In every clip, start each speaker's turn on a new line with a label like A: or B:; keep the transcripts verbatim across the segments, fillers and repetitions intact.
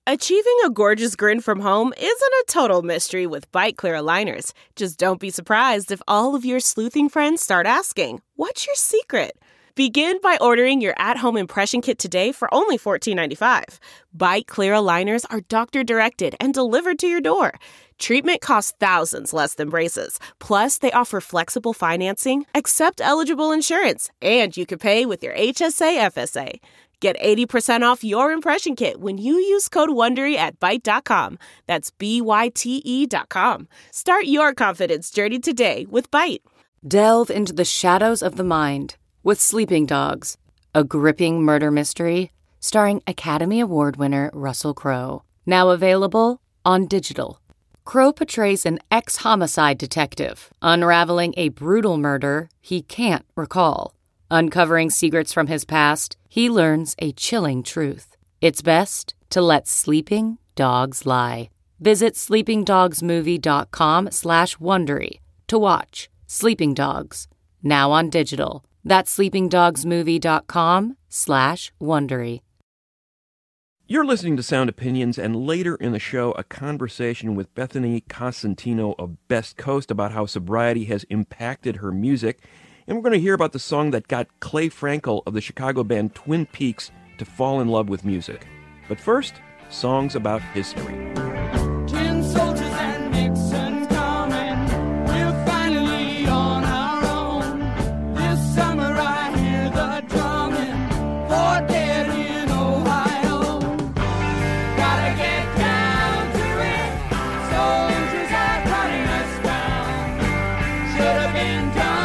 A: Achieving a gorgeous grin from home isn't a total mystery with Byte Clear aligners. Just don't be surprised if all of your sleuthing friends start asking, "What's your secret?" Begin by ordering your at-home impression kit today for only fourteen ninety-five. Byte Clear aligners are doctor-directed and delivered to your door. Treatment costs thousands less than braces. Plus, they offer flexible financing, accept eligible insurance, and you can pay with your H S A F S A. Get eighty percent off your impression kit when you use code WONDERY at byte dot com. That's B Y T E dot com. Start your confidence journey today with Byte.
B: Delve into the shadows of the mind with Sleeping Dogs, a gripping murder mystery starring Academy Award winner Russell Crowe. Now available on digital. Crowe portrays an ex-homicide detective unraveling a brutal murder he can't recall. Uncovering secrets from his past, he learns a chilling truth. It's best to let sleeping dogs lie. Visit sleepingdogsmovie.com slash Wondery to watch Sleeping Dogs, now on digital. That's sleepingdogsmovie.com slash Wondery.
C: You're listening to Sound Opinions, and later in the show, a conversation with Bethany Cosentino of Best Coast about how sobriety has impacted her music. And we're going to hear about the song that got Clay Frankel of the Chicago band Twin Peaks to fall in love with music. But first, songs about history.
D: Tin soldiers and Nixon coming, we're finally on our own. This summer I hear the drumming, for dead in Ohio. Gotta get down to it, soldiers are running us down. Should have been done.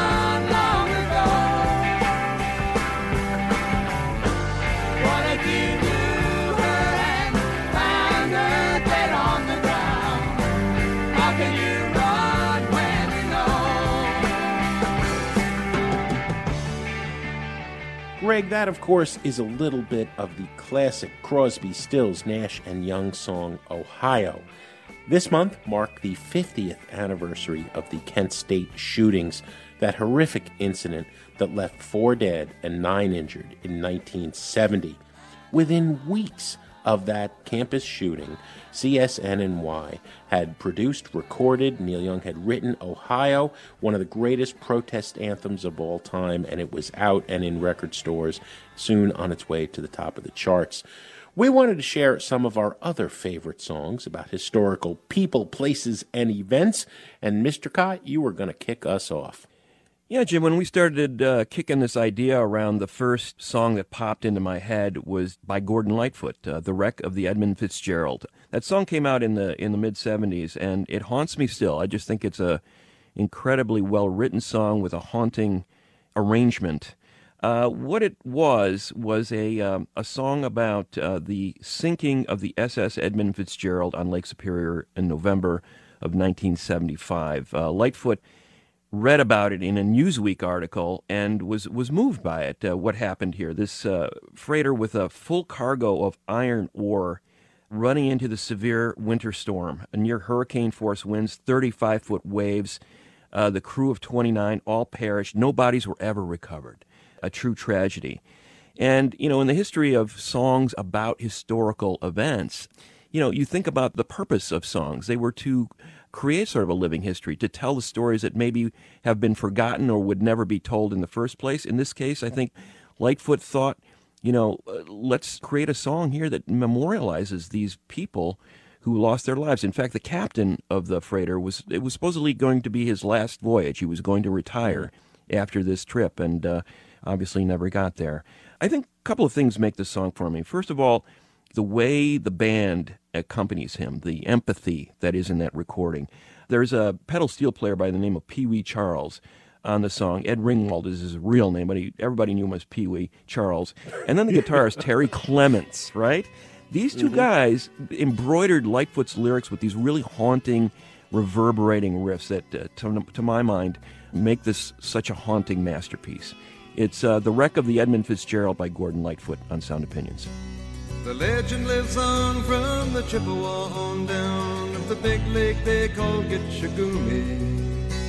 E: Greg, that, of course, is a little bit of the classic Crosby, Stills, Nash and Young song, Ohio. This month marked the fiftieth anniversary of the Kent State shootings, that horrific incident that left four dead and nine injured in nineteen seventy. Within weeks of that campus shooting, C S N N Y had produced, recorded, Neil Young had written Ohio, one of the greatest protest anthems of all time, and it was out and in record stores, soon on its way to the top of the charts. We wanted to share some of our other favorite songs about historical people, places, and events, and Mister Cott, you were going to kick us off.
C: Yeah, Jim, when we started uh, kicking this idea around, the first song that popped into my head was by Gordon Lightfoot, uh, The Wreck of the Edmund Fitzgerald. That song came out in the in the mid-seventies, and it haunts me still. I just think it's a incredibly well-written song with a haunting arrangement. Uh, what it was was a um, a song about uh, the sinking of the S S Edmund Fitzgerald on Lake Superior in November of nineteen seventy-five. Uh, Lightfoot read about it in a Newsweek article and was, was moved by it, uh, what happened here. This uh, freighter with a full cargo of iron ore running into the severe winter storm, near hurricane-force winds, thirty-five-foot waves. Uh, the crew of twenty-nine all perished. No bodies were ever recovered. A true tragedy. And, you know, in the history of songs about historical events, you know, you think about the purpose of songs. They were to create sort of a living history, to tell the stories that maybe have been forgotten or would never be told in the first place. In this case, I think Lightfoot thought, you know, uh, let's create a song here that memorializes these people who lost their lives. In fact, the captain of the freighter was, it was supposedly going to be his last voyage. He was going to retire after this trip, and uh, obviously never got there. I think a couple of things make this song for me. First of all, the way the band accompanies him, the empathy that is in that recording. There's a pedal steel player by the name of Pee Wee Charles on the song. Ed Ringwald is his real name, but he, everybody knew him as Pee Wee Charles. And then the guitarist, Terry Clements, right? These two mm-hmm. guys embroidered Lightfoot's lyrics with these really haunting, reverberating riffs that, uh, to, to my mind, make this such a haunting masterpiece. It's uh, The Wreck of the Edmund Fitzgerald by Gordon Lightfoot on Sound Opinions.
F: The legend lives on from the Chippewa on down of the big lake they call Gitchagumi.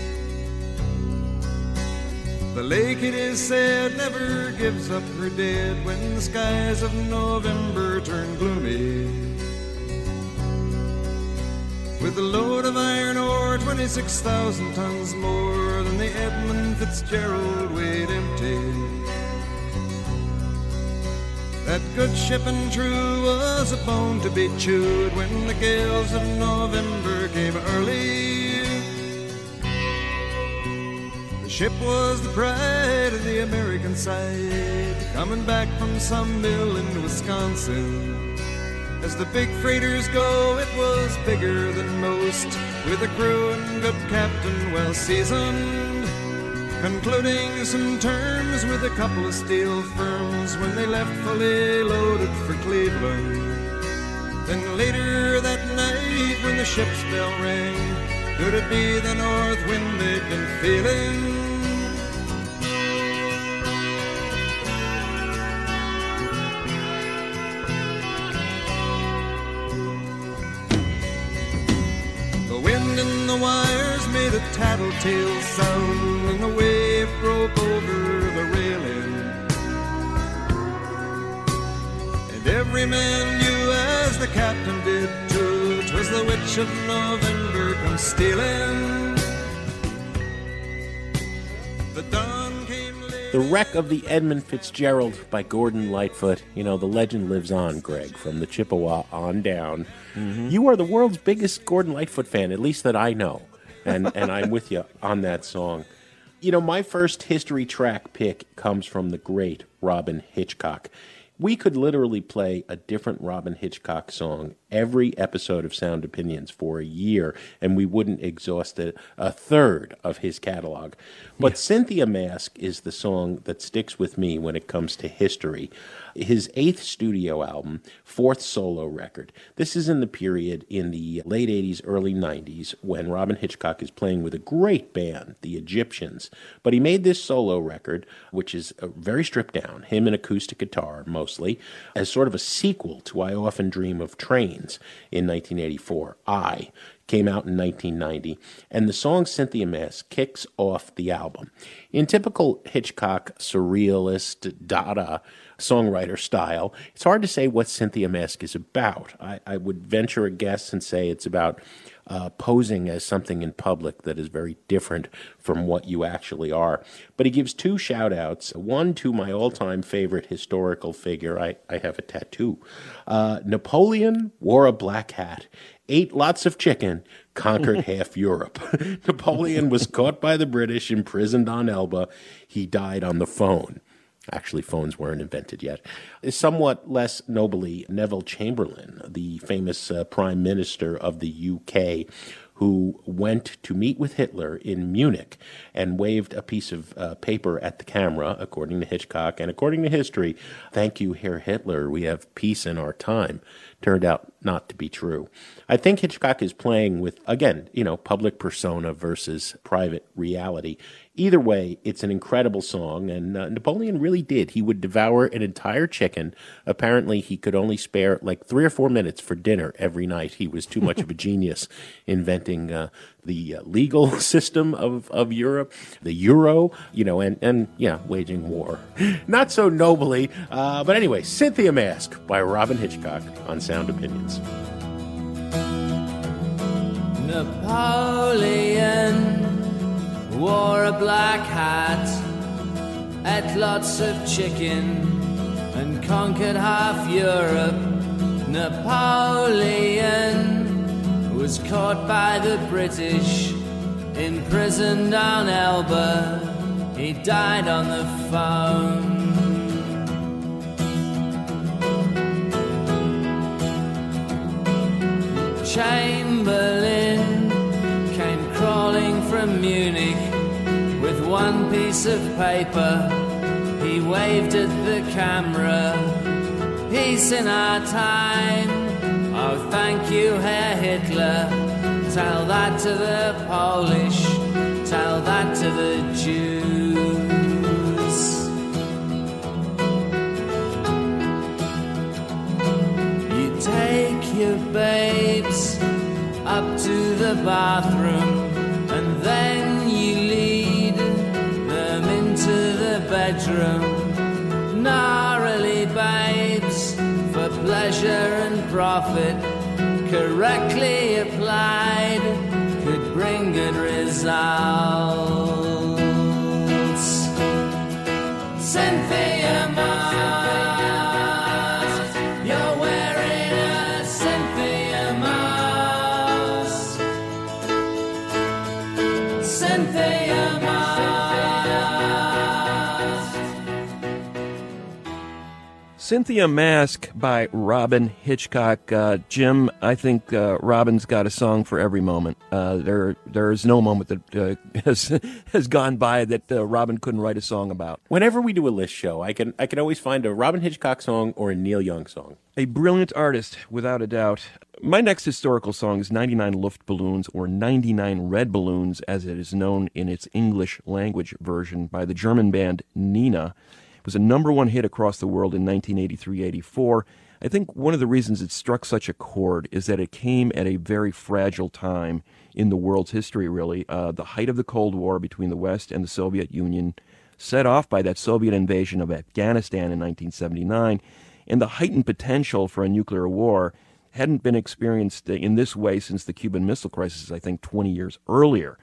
F: The lake, it is said, never gives up her dead when the skies of November turn gloomy. twenty-six thousand tons more than the Edmund Fitzgerald weighed empty. That good ship and true was a bone to be chewed when the gales of November came early. The ship was the pride of the American side, coming back from some mill in Wisconsin. As the big freighters go, it was bigger than most, with a crew and good captain well seasoned, concluding some terms with a couple of steel firms when they left fully loaded for Cleveland. Then later that night when the ship's bell rang, could it be the north wind they'd been feeling? The wind in the wires made a tattletale sound, and the wave broke over the railing. And every man knew, as the captain did too, 'twas the witch of November come stealing. The dawn came late.
E: The Wreck of the Edmund Fitzgerald by Gordon Lightfoot. You know, the legend lives on, Greg, from the Chippewa on down. Mm-hmm. You are the world's biggest Gordon Lightfoot fan, at least that I know. And, and I'm with you on that song. You know, my first history track pick comes from the great Robin Hitchcock. We could literally play a different Robin Hitchcock song every episode of Sound Opinions for a year, and we wouldn't exhaust a, a third of his catalog. But yeah. Cynthia Mask is the song that sticks with me when it comes to history. His eighth studio album, fourth solo record. This is in the period in the late eighties, early nineties, when Robin Hitchcock is playing with a great band, the Egyptians. But he made this solo record, which is very stripped down, him and acoustic guitar mostly, as sort of a sequel to I Often Dream of Trains in nineteen eighty-four. I came out in nineteen ninety, and the song Cynthia Mask kicks off the album. In typical Hitchcock surrealist, Dada songwriter style, it's hard to say what Cynthia Mask is about. I, I would venture a guess and say it's about uh, posing as something in public that is very different from what you actually are. But he gives two shout-outs, one to my all-time favorite historical figure. I, I have a tattoo. Uh, Napoleon wore a black hat, ate lots of chicken, conquered half Europe. Napoleon was caught by the British, imprisoned on Elba. He died on the phone. Actually, phones weren't invented yet. Somewhat less nobly, Neville Chamberlain, the famous uh, prime minister of the U K, who went to meet with Hitler in Munich and waved a piece of uh, paper at the camera, according to Hitchcock, and according to history, "Thank you, Herr Hitler, we have peace in our time." Turned out not to be true. I think Hitchcock is playing with, again, you know, public persona versus private reality. Either way, it's an incredible song, and uh, Napoleon really did. He would devour an entire chicken. Apparently, he could only spare like three or four minutes for dinner every night. He was too much of a genius inventing uh, the uh, legal system of, of Europe, the euro, you know, and, and yeah, waging war. Not so nobly, uh, but anyway, Cynthia Mask by Robin Hitchcock on Sound Opinions.
G: Napoleon wore a black hat, ate lots of chicken, and conquered half Europe. Napoleon was caught by the British, imprisoned on Elba. He died on the phone. Chamberlain came crawling from Munich with one piece of paper. He waved at the camera. Peace in our time. Oh, thank you, Herr Hitler. Tell that to the Polish. Tell that to the Jews. You take your babes up to the bathroom, and then you lead them into the bedroom. Gnarly babes, for pleasure and profit, correctly applied, could bring bring good results. Cynthia Mouse, you're wearing a Cynthia Mouse. Cynthia Mouse.
C: Cynthia Mask by Robyn Hitchcock. Uh, Jim, I think uh, Robyn's got a song for every moment. Uh, there, there is no moment that uh, has has gone by that uh, Robyn couldn't write a song about.
E: Whenever we do a list show, I can I can always find a Robyn Hitchcock song or a Neil Young song.
C: A brilliant artist, without a doubt. My next historical song is ninety-nine Luftballons, or ninety-nine Red Balloons, as it is known in its English language version, by the German band Nena. It was a number one hit across the world in nineteen eighty-three eighty-four. I think one of the reasons it struck such a chord is that it came at a very fragile time in the world's history, really. Uh, the height of the Cold War between the West and the Soviet Union, set off by that Soviet invasion of Afghanistan in nineteen seventy-nine, and the heightened potential for a nuclear war hadn't been experienced in this way since the Cuban Missile Crisis, I think, twenty years earlier.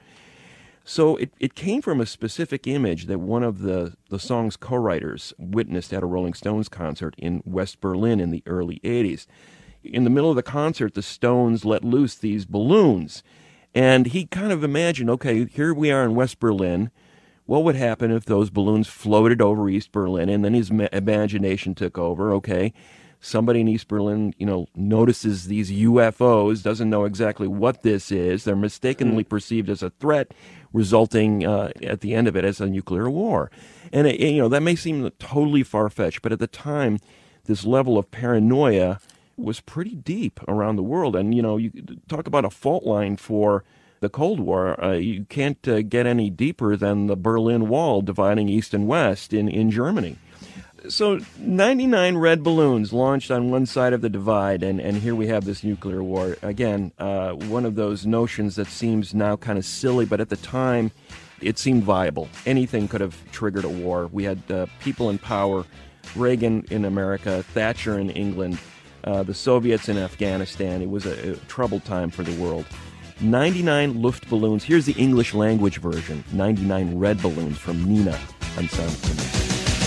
C: So it, it came from a specific image that one of the, the song's co-writers witnessed at a Rolling Stones concert in West Berlin in the early eighties. In the middle of the concert, the Stones let loose these balloons. And he kind of imagined, okay, here we are in West Berlin. What would happen if those balloons floated over East Berlin? And then his ma- imagination took over, okay. Somebody in East Berlin, you know, notices these U F Os, doesn't know exactly what this is. They're mistakenly perceived as a threat, resulting uh, at the end of it as a nuclear war. And, it, you know, that may seem totally far-fetched, but at the time, this level of paranoia was pretty deep around the world. And, you know, you talk about a fault line for the Cold War. Uh, you can't uh, get any deeper than the Berlin Wall dividing East and West in, in Germany. So ninety-nine Red Balloons launched on one side of the divide, and, and here we have this nuclear war. Again, uh, one of those notions that seems now kind of silly, but at the time it seemed viable. Anything could have triggered a war. We had uh, people in power, Reagan in America, Thatcher in England, uh, the Soviets in Afghanistan. It was a, a troubled time for the world. ninety-nine Luftballons. Here's the English language version. ninety-nine Red Balloons from Nena on Sound of Memory.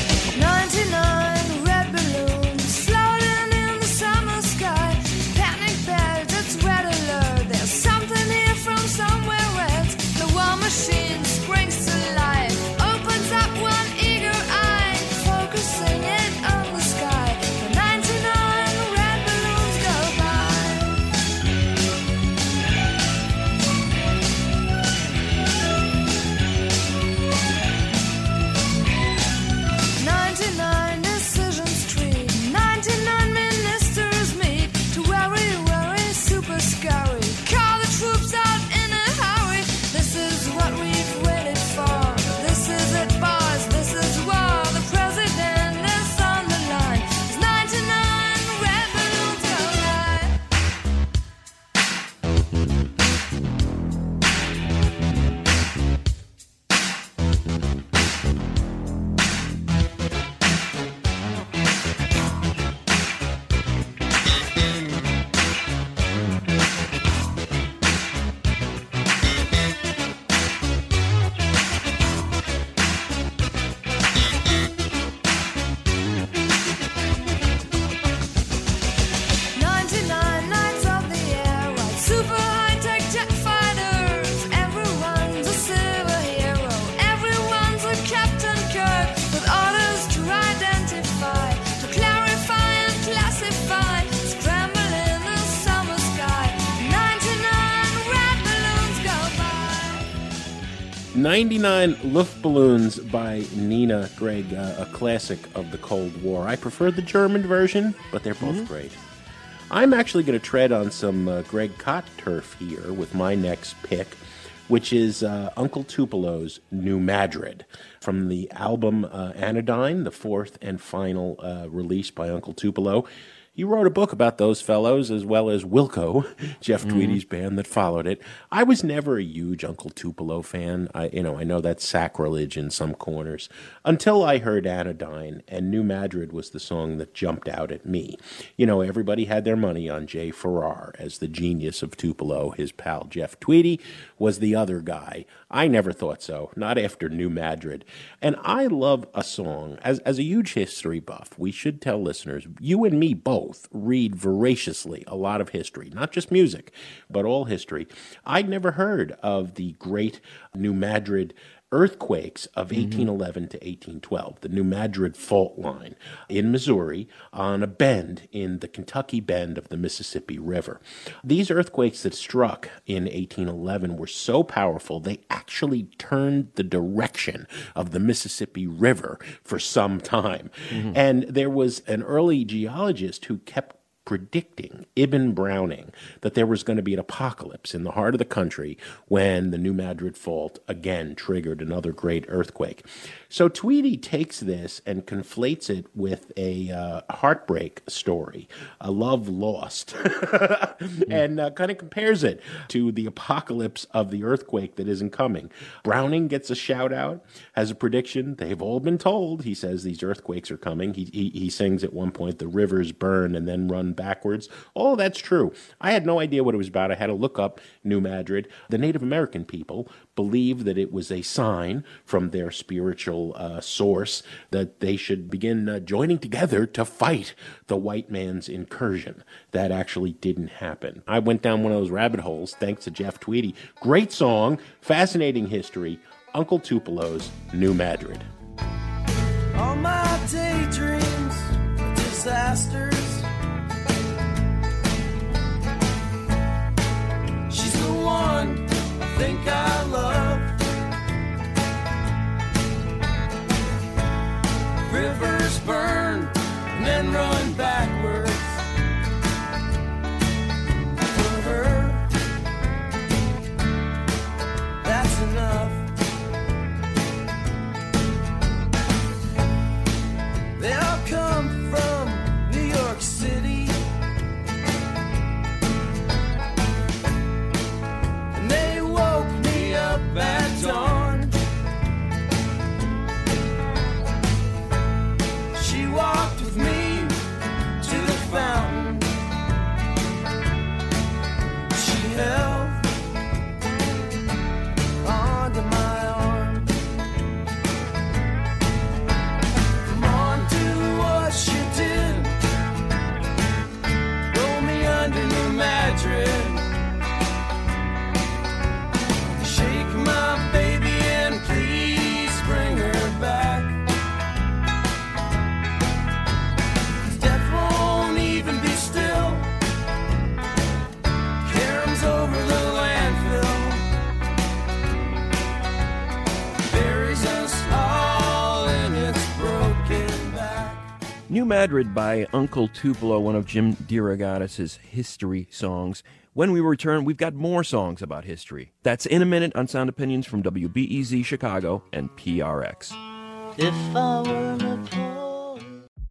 H: ninety-nine red balloons floating in the summer sky. Panic belt, it's red alert. There's something here from somewhere else. The war machine springs to life, opens up one eager eye, focusing it on the sky. The ninety-nine red balloons go by. ninety-nine decisions treat, ninety-nine ministers meet to worry, worry, super scurry. Call the troops out in a hurry. This is what we've waited for. This is it, boys. This is war. The president is on the line. There's ninety-nine red balloons go by. ninety-nine nights of the air, ride super high-tech jet fighters. Everyone's a silver hero. Everyone's a Captain Kirk with orders to identify, to clarify and classify. Scramble in the summer sky. ninety-nine red balloons go by.
E: ninety-nine Luftballons by Nena, Greg, uh, a classic of the Cold War. I prefer the German version, but they're both great. I'm actually going to tread on some uh, Greg Kot turf here with my next pick, which is uh, Uncle Tupelo's New Madrid, from the album uh, Anodyne, the fourth and final uh, release by Uncle Tupelo. He wrote a book about those fellows, as well as Wilco, Jeff mm-hmm. Tweedy's band that followed it. I was never a huge Uncle Tupelo fan. I, you know, I know that's sacrilege in some corners. Until I heard Anodyne, and New Madrid was the song that jumped out at me. You know, everybody had their money on Jay Farrar as the genius of Tupelo. His pal Jeff Tweedy was the other guy. I never thought so, not after New Madrid. And I love a song. As, as a huge history buff, we should tell listeners, you and me both, read voraciously a lot of history, not just music, but all history. I'd never heard of the great New Madrid earthquakes of eighteen eleven mm-hmm. to eighteen twelve, the New Madrid fault line in Missouri on a bend in the Kentucky bend of the Mississippi River. These earthquakes that struck in eighteen eleven were so powerful, they actually turned the direction of the Mississippi River for some time. Mm-hmm. And there was an early geologist who kept predicting, Ibn Browning, that there was going to be an apocalypse in the heart of the country when the New Madrid Fault again triggered another great earthquake. So Tweedy takes this and conflates it with a uh, heartbreak story, a love lost, and uh, kind of compares it to the apocalypse of the earthquake that isn't coming. Browning gets a shout out, has a prediction. They've all been told. He says these earthquakes are coming. He, he, he sings at one point, the rivers burn and then run backwards. All of that's true. I had no idea what it was about. I had to look up New Madrid. The Native American people believed that it was a sign from their spiritual uh, source that they should begin uh, joining together to fight the white man's incursion. That actually didn't happen. I went down one of those rabbit holes thanks to Jeff Tweedy. Great song, fascinating history, Uncle Tupelo's New Madrid.
D: All my daydreams are disasters. She's the one I think I love. Rivers burn and then run backwards. For her, that's enough. They all come from New York City. And they woke me up at dawn. She walked with me to the fountain. She held onto my arm. Come on, do what she did. Roll me under New Madrid. Shake my baby and please bring her back. Death won't even be still. Caroms over the landfill. Buries us all in its broken back.
C: New Madrid by Uncle Tupelo, one of Jim DeRogatis' history songs. When we return, we've got more songs about history. That's in a minute on Sound Opinions from W B E Z Chicago and P R X.
D: If I were Napoleon.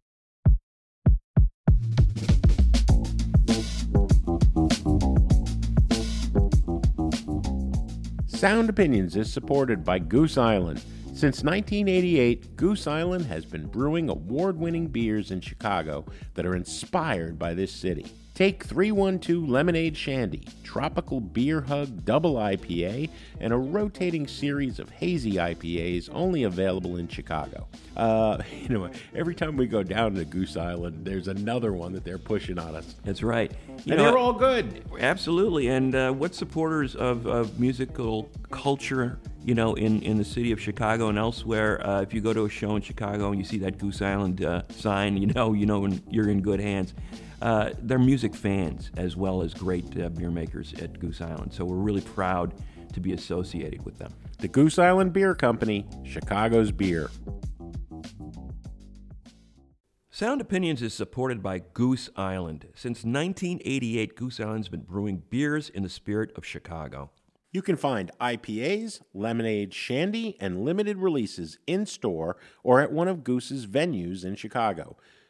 E: Sound Opinions is supported by Goose Island. Since nineteen eighty-eight, Goose Island has been brewing award-winning beers in Chicago that are inspired by this city. Take three one two Lemonade Shandy, Tropical Beer Hug Double I P A, and a rotating series of hazy I P As only available in Chicago. Uh, you know, every time we go down to Goose Island, there's another one that they're pushing on us.
C: That's right. You
E: and
C: know,
E: they're all good.
C: Absolutely. And uh, what supporters of, of musical culture, you know, in, in the city of Chicago and elsewhere, uh, if you go to a show in Chicago and you see that Goose Island uh, sign, you know, you know you're in good hands. Uh, they're music fans as well as great uh, beer makers at Goose Island. So we're really proud to be associated with them.
E: The Goose Island Beer Company, Chicago's beer.
C: Sound Opinions is supported by Goose Island. Since nineteen eighty-eight, Goose Island's been brewing beers in the spirit of Chicago.
E: You can find I P As, lemonade, shandy, and limited releases in-store or at one of Goose's venues in Chicago.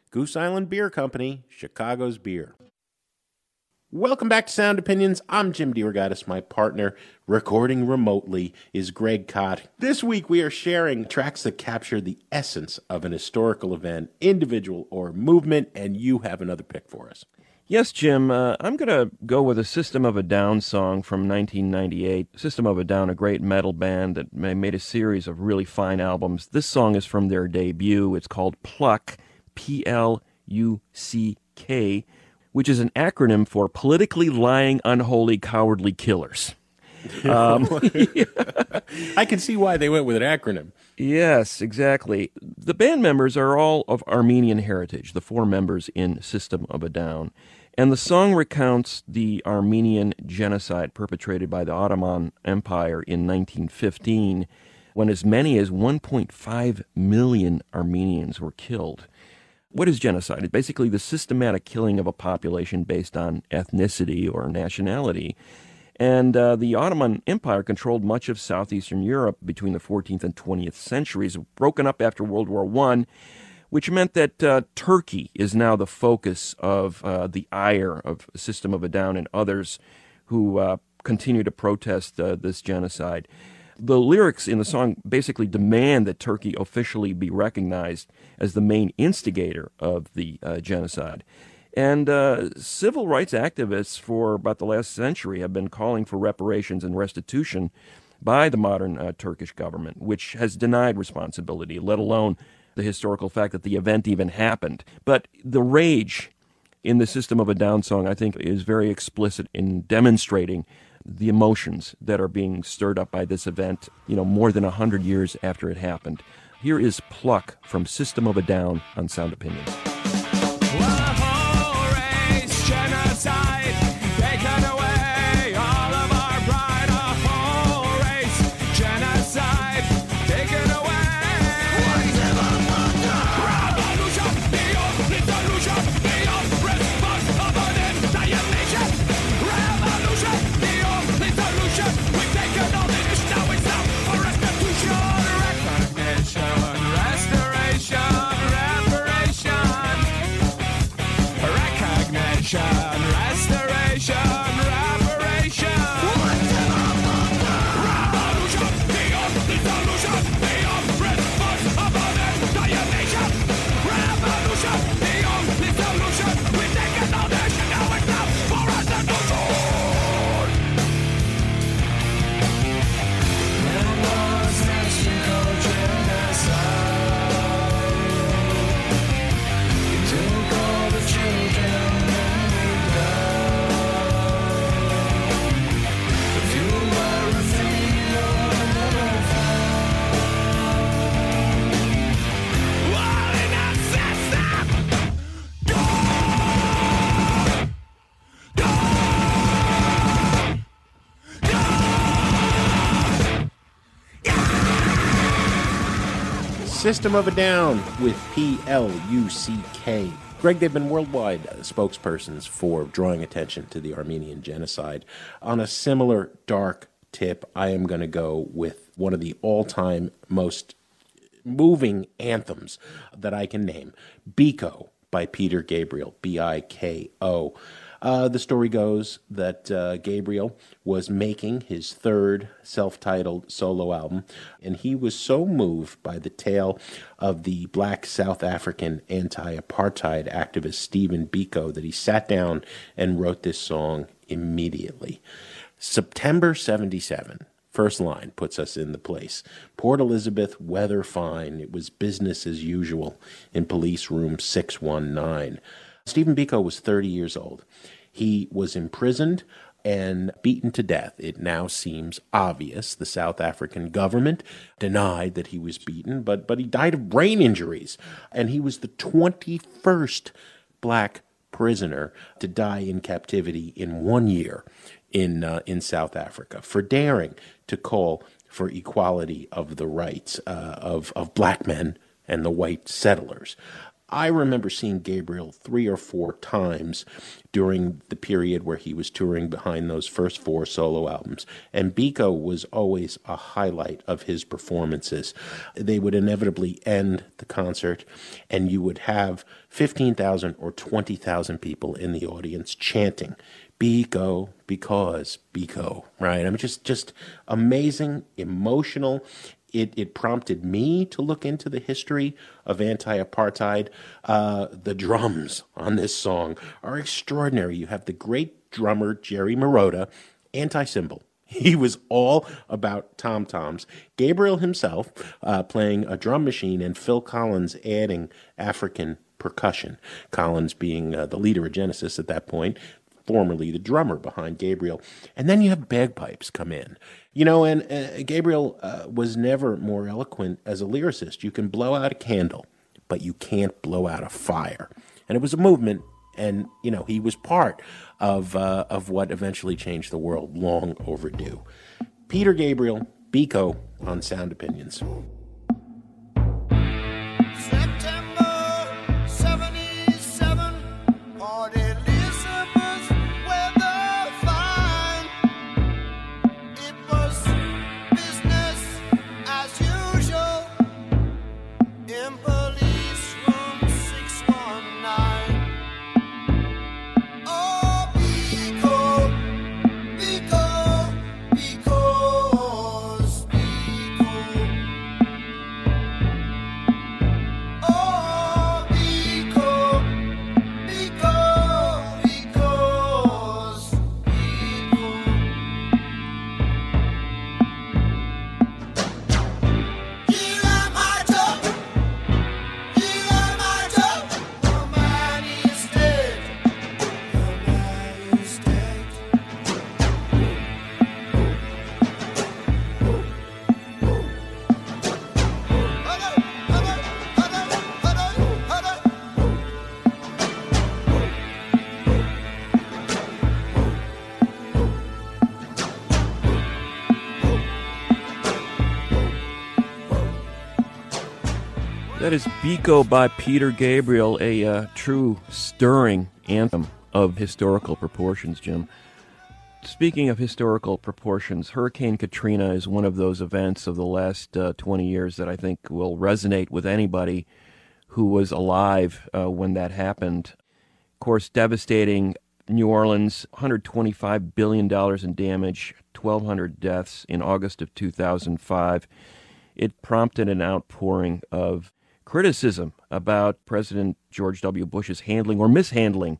E: Goose Island Beer Company, Chicago's beer. Welcome back to Sound Opinions. I'm Jim DeRogatis. My partner, recording remotely, is Greg Kot. This week we are sharing tracks that capture the essence of an historical event, individual or movement, and you have another pick for us.
C: Yes, Jim. Uh, I'm going to go with a System of a Down song from nineteen ninety-eight. System of a Down, a great metal band that made a series of really fine albums. This song is from their debut. It's called Pluck, P L U C K, which is an acronym for Politically Lying, Unholy, Cowardly Killers. Um,
E: I can see why they went with an acronym.
C: Yes, exactly. The band members are all of Armenian heritage, the four members in System of a Down. And the song recounts the Armenian genocide perpetrated by the Ottoman Empire in nineteen fifteen, when as many as one point five million Armenians were killed. What is genocide? It's basically the systematic killing of a population based on ethnicity or nationality. And uh, the Ottoman Empire controlled much of southeastern Europe between the fourteenth and twentieth centuries, broken up after World War One, which meant that uh, Turkey is now the focus of uh, the ire of System of a Down and others who uh, continue to protest uh, this genocide. The lyrics in the song basically demand that Turkey officially be recognized as the main instigator of the uh, genocide. And uh, civil rights activists for about the last century have been calling for reparations and restitution by the modern uh, Turkish government, which has denied responsibility, let alone the historical fact that the event even happened. But the rage in the System of a Down song, I think, is very explicit in demonstrating the emotions that are being stirred up by this event, you know, more than one hundred years after it happened. Here is Pluck from System of a Down on Sound Opinions.
E: System of a Down with P L U C K. Greg, they've been worldwide spokespersons for drawing attention to the Armenian genocide. On a similar dark tip, I am going to go with one of the all-time most moving anthems that I can name, Biko by Peter Gabriel, B I K O. Uh, the story goes that uh, Gabriel was making his third self-titled solo album, and he was so moved by the tale of the black South African anti-apartheid activist Stephen Biko that he sat down and wrote this song immediately. September seventy-seven, first line puts us in the place. Port Elizabeth, weather fine. It was business as usual in police room six one nine. Stephen Biko was thirty years old. He was imprisoned and beaten to death. It now seems obvious. The South African government denied that he was beaten, but, but he died of brain injuries. And he was the twenty-first black prisoner to die in captivity in one year in, uh, in South Africa for daring to call for equality of the rights uh, of, of black men and the white settlers. I remember seeing Gabriel three or four times during the period where he was touring behind those first four solo albums, and Biko was always a highlight of his performances. They would inevitably end the concert, and you would have fifteen thousand or twenty thousand people in the audience chanting, Biko, because, Biko, right? I mean, just, just amazing, emotional. It, it prompted me to look into the history of anti-apartheid. Uh, the drums on this song are extraordinary. You have the great drummer, Jerry Marotta, anti-cymbal. He was all about tom-toms. Gabriel himself uh, playing a drum machine, and Phil Collins adding African percussion. Collins being uh, the leader of Genesis at that point, formerly the drummer behind Gabriel. And then you have bagpipes come in. You know, and uh, Gabriel uh, was never more eloquent as a lyricist. You can blow out a candle, but you can't blow out a fire. And it was a movement, and, you know, he was part of uh, of what eventually changed the world, long overdue. Peter Gabriel, Biko, on Sound Opinions.
C: That is Biko by Peter Gabriel, a uh, true stirring anthem of historical proportions, Jim. Speaking of historical proportions, Hurricane Katrina is one of those events of the last uh, twenty years that I think will resonate with anybody who was alive uh, when that happened. Of course, devastating New Orleans, one hundred twenty-five billion dollars in damage, twelve hundred deaths in August of two thousand five. It prompted an outpouring of criticism about President George W. Bush's handling or mishandling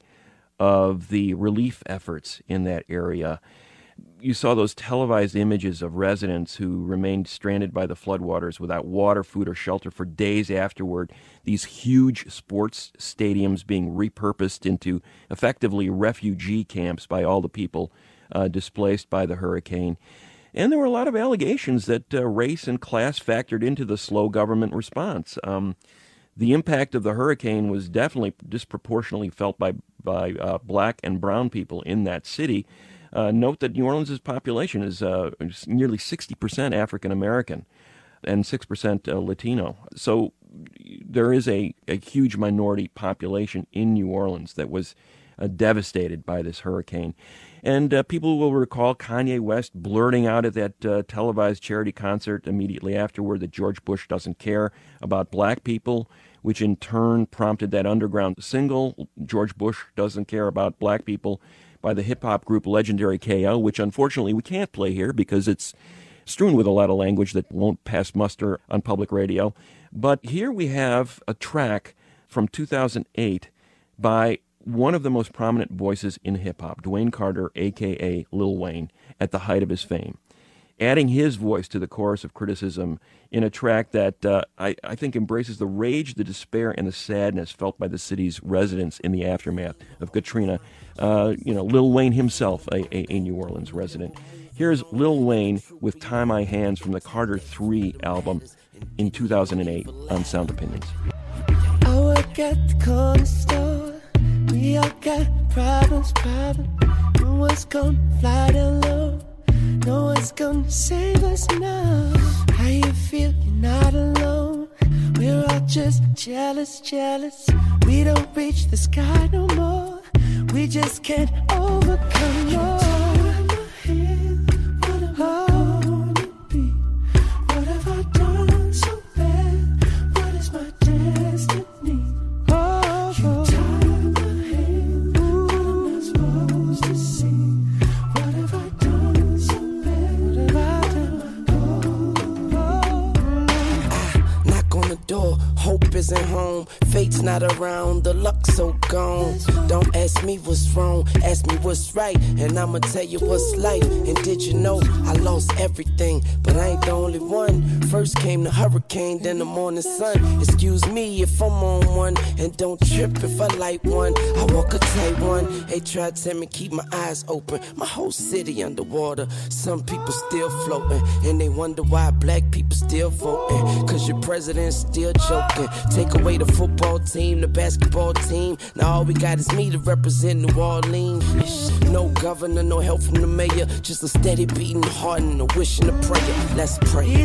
C: of the relief efforts in that area. You saw those televised images of residents who remained stranded by the floodwaters without water, food, or shelter for days afterward. These huge sports stadiums being repurposed into effectively refugee camps by all the people uh, displaced by the hurricane. And there were a lot of allegations that uh, race and class factored into the slow government response. Um, the impact of the hurricane was definitely disproportionately felt by by uh, black and brown people in that city. Uh, note that New Orleans' population is uh, nearly sixty percent African American and six percent uh, Latino. So there is a, a huge minority population in New Orleans that was uh, devastated by this hurricane. And uh, people will recall Kanye West blurting out at that uh, televised charity concert immediately afterward that George Bush doesn't care about black people, which in turn prompted that underground single, George Bush Doesn't Care About Black People, by the hip-hop group Legendary K O, which unfortunately we can't play here because it's strewn with a lot of language that won't pass muster on public radio. But here we have a track from two thousand eight by one of the most prominent voices in hip-hop, Dwayne Carter, a k a. Lil Wayne, at the height of his fame, adding his voice to the chorus of criticism in a track that uh, I, I think embraces the rage, the despair, and the sadness felt by the city's residents in the aftermath of Katrina. Uh, you know, Lil Wayne himself, a, a, a New Orleans resident. Here's Lil Wayne with Tie My Hands from the Carter three album in two thousand eight on Sound Opinions.
I: I work at the corner store. We all got problems, problems. No one's gonna fly down low. No one's gonna save us now. How you feel? You're not alone. We're We're all just jealous, jealous. We don't reach the sky no more. We just can't overcome more.
J: Hope isn't home, fate's not around, the luck's so gone. Don't ask me what's wrong, ask me what's right, and I'ma tell you what's life. And did you know I lost everything, but I ain't the only one. First came the hurricane, then the morning sun. Excuse me if I'm on one, and don't trip if I light one. I walk a tight one, they try to tell me keep my eyes open. My whole city underwater, some people still floating, and they wonder why black people still voting. Cause your president's still joking. Take away the football team, the basketball team. Now all we got is me to represent New Orleans. No governor, no help from the mayor. Just a steady beating heart and a wish and a prayer. Let's pray.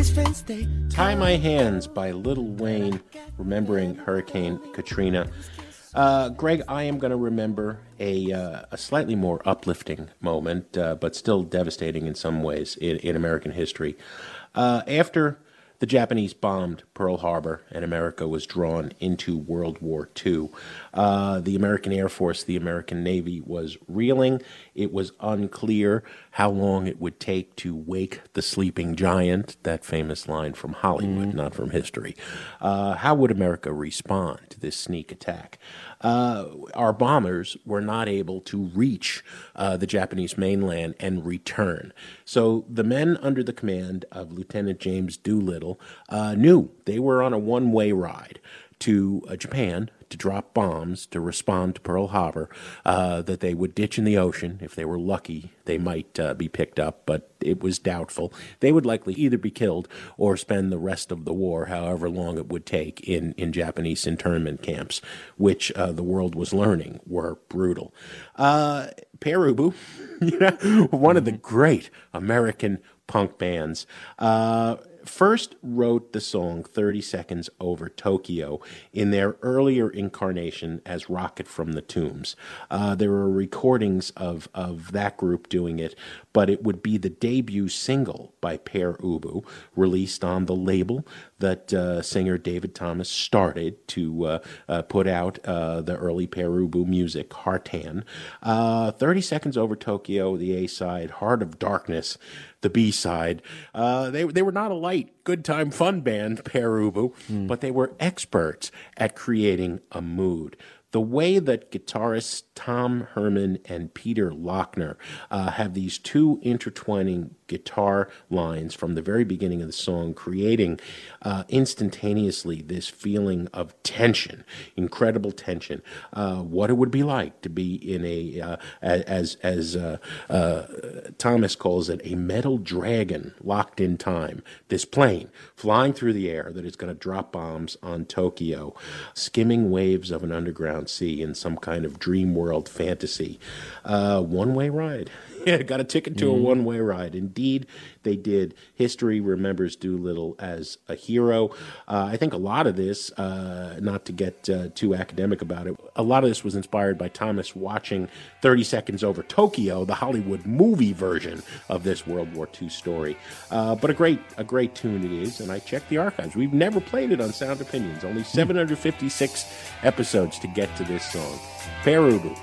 E: Tie My Hands by Lil Wayne, remembering Hurricane Katrina. Uh, Greg, I am going to remember a, uh, a slightly more uplifting moment, uh, but still devastating in some ways in, in American history. Uh, after the Japanese bombed Pearl Harbor and America was drawn into World War Two, Uh, the American Air Force, the American Navy was reeling. It was unclear how long it would take to wake the sleeping giant, that famous line from Hollywood, mm-hmm. not from history. Uh, how would America respond to this sneak attack? Uh, our bombers were not able to reach uh, the Japanese mainland and return. So the men under the command of Lieutenant James Doolittle uh, knew they were on a one-way ride to uh, Japan to drop bombs to respond to Pearl Harbor, uh, that they would ditch in the ocean. If they were lucky, they might uh, be picked up, but it was doubtful. They would likely either be killed or spend the rest of the war, however long it would take, in, in Japanese internment camps, which uh, the world was learning were brutal. Uh, Pere Ubu, you know, one of the great American punk bands, uh, first wrote the song thirty seconds Over Tokyo in their earlier incarnation as Rocket from the Tombs. Uh, there were recordings of, of that group doing it, but it would be the debut single by Pere Ubu, released on the label that uh, singer David Thomas started to uh, uh, put out uh, the early Pere Ubu music, Hartan. Uh, thirty seconds Over Tokyo, the A-side, Heart of Darkness, the B-side. Uh, they, they were not a light, good time, fun band, Pere Ubu, mm. but they were experts at creating a mood. The way that guitarists Tom Herman and Peter Lochner uh, have these two intertwining guitar lines from the very beginning of the song, creating uh, instantaneously this feeling of tension, incredible tension. Uh, what it would be like to be in a, uh, as as uh, uh, Thomas calls it, a metal dragon locked in time. This plane flying through the air that is going to drop bombs on Tokyo, skimming waves of an underground sea in some kind of dream world fantasy. Uh, one-way ride. Yeah, got a ticket to mm-hmm. a one-way ride. Indeed, they did. History remembers Doolittle as a hero. Uh, I think a lot of this, uh, not to get uh, too academic about it, a lot of this was inspired by Thomas watching thirty seconds Over Tokyo, the Hollywood movie version of this World War Two story. Uh, but a great, a great tune it is, and I checked the archives. We've never played it on Sound Opinions. Only seven hundred fifty-six episodes to get to this song. Pere Ubu.